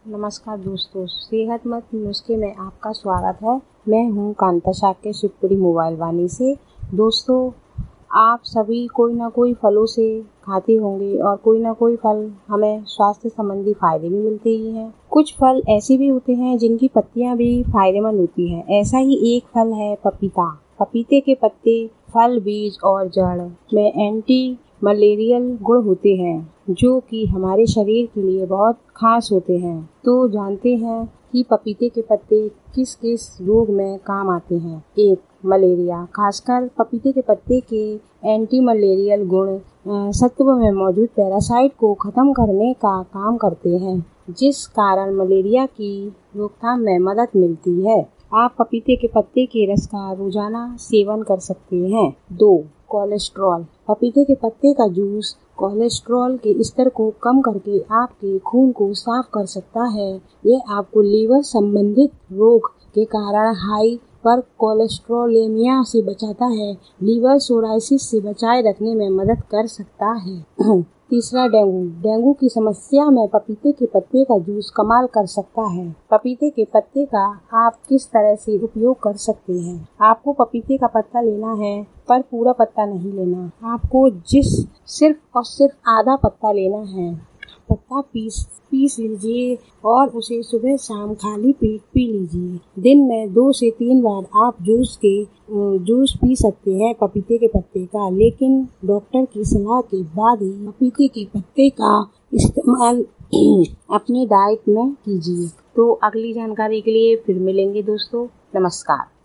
नमस्कार दोस्तों, सेहतमंद नुस्खे में आपका स्वागत है। मैं हूं कांता शाक्य शिवपुरी मोबाइल वाणी से। दोस्तों, आप सभी कोई ना कोई फलों से खाते होंगे और कोई ना कोई फल हमें स्वास्थ्य संबंधी फायदे भी मिलते ही हैं। कुछ फल ऐसे भी होते हैं जिनकी पत्तियां भी फायदेमंद होती हैं। ऐसा ही एक फल है पपीता। पपीते के पत्ते, फल, बीज और जड़ में एंटी मलेरियल गुण होते हैं जो कि हमारे शरीर के लिए बहुत खास होते हैं। तो जानते हैं कि पपीते के पत्ते किस किस रोग में काम आते हैं। 1. मलेरिया। खासकर पपीते के पत्ते के एंटी मलेरियल गुण सत्व में मौजूद पैरासाइट को खत्म करने का काम करते हैं, जिस कारण मलेरिया की रोकथाम में मदद मिलती है। आप पपीते के पत्ते के रस का रोजाना सेवन कर सकते हैं। 2. कोलेस्ट्रॉल। पपीते के पत्ते का जूस कोलेस्ट्रॉल के स्तर को कम करके आपके खून को साफ कर सकता है। यह आपको लीवर संबंधित रोग के कारण हाई पर कोलेस्ट्रोलेमिया से बचाता है। लीवर सोराइसिस से बचाए रखने में मदद कर सकता है। 3. डेंगू की समस्या में पपीते के पत्ते का जूस कमाल कर सकता है। पपीते के पत्ते का आप किस तरह से उपयोग कर सकते हैं। आपको पपीते का पत्ता लेना है, पर पूरा पत्ता नहीं लेना। आपको सिर्फ और सिर्फ आधा पत्ता लेना है। पत्ता पीस लीजिए और उसे सुबह शाम खाली पेट पी लीजिए। दिन में 2 से 3 बार आप जूस पी सकते हैं पपीते के पत्ते का, लेकिन डॉक्टर की सलाह के बाद ही पपीते के पत्ते का इस्तेमाल अपनी डाइट में कीजिए। तो अगली जानकारी के लिए फिर मिलेंगे दोस्तों। नमस्कार।